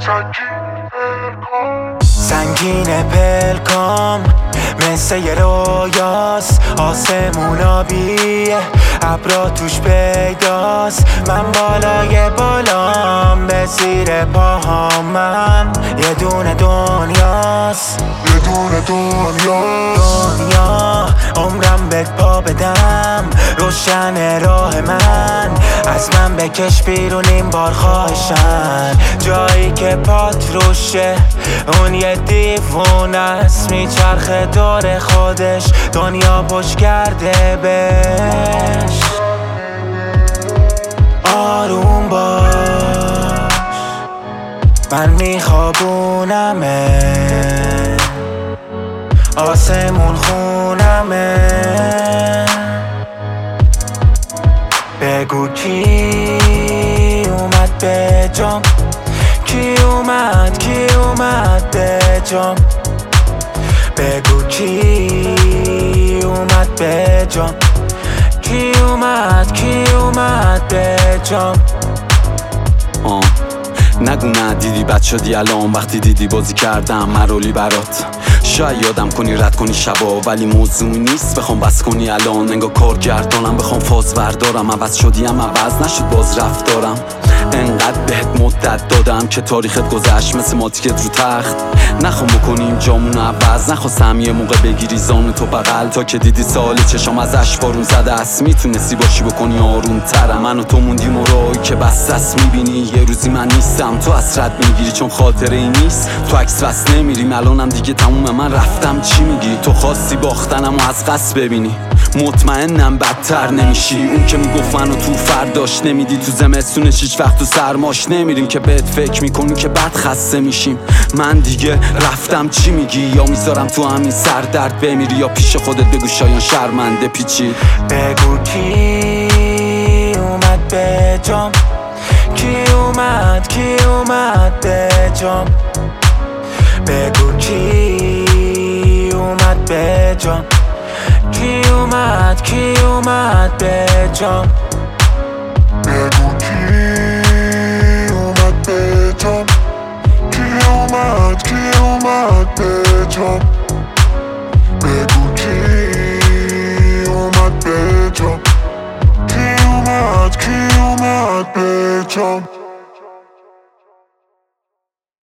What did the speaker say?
سنگین پلکام مثل یه رویاست، آسمون آبیه ابرا توش پیداست. من بالای بالام به زیر پاهام، من یه دونه دنیاست، یه دونه دنیا عمرم به پا بدم، روشن راه من، از من بکش بیرون این بار خواهشن. جایی که پات روشه اون یه دیوونه است، میچرخه دور خودش، دنیا پشت کرده بهش. آروم باش من میخوابونمه، آسمون خونمه. بگو کی اومد به جام، کی اومد به جام. بگو کی اومد به جام، کی اومد به جام. نگو نه دیدی بد شدی الان وقتی دیدی بازی کردم مرولی برات. شاید یادم کنی رد کنی شبا، ولی موضوع نیست بخوام بس کنی الان. انگار کارگردانم بخوام فاز بردارم، عوض شدیم عوض نشد باز رفتارم. انقدر بهت مدت دادم که تاریخت گذشت مثل ماتیکت رو تخت. نخوام بکنیم جامون عوض، نخواستم یه موقع بگیری زانو تو بغل، تا که دیدی سال چشام ازش بارون زده است. میتونستی باشی بکنی آروم ترم، من و تو موندیم و رایی که بسته است. میبینی یه روزی من نیستم، تو حسرت میگیری چون خاطره ای نیست. تو عکس بس نمیریم الانم دیگه تمومه، من رفتم چی میگی؟ تو خواستی باختنم و از قصد ببینی، مطمئنم بدتر نمیشی. اون که میگفت منو تو فرداش نمیدی، تو زمستونش هیچ وقت تو سرماش نمیریم که بهت فکر میکنی که بد خسته میشیم. من دیگه رفتم چی میگی؟ یا میذارم تو همین سر درد بمیری، یا پیش خودت بگو شایان شرمنده پیچی. بگو کی اومد به جام، کی اومد به جام. بگو کی اومد به جام، کی اومد به جام. بگو کی اومد به جام، کی اومد به جام. بگو کی اومد به جام، کی اومد به جام.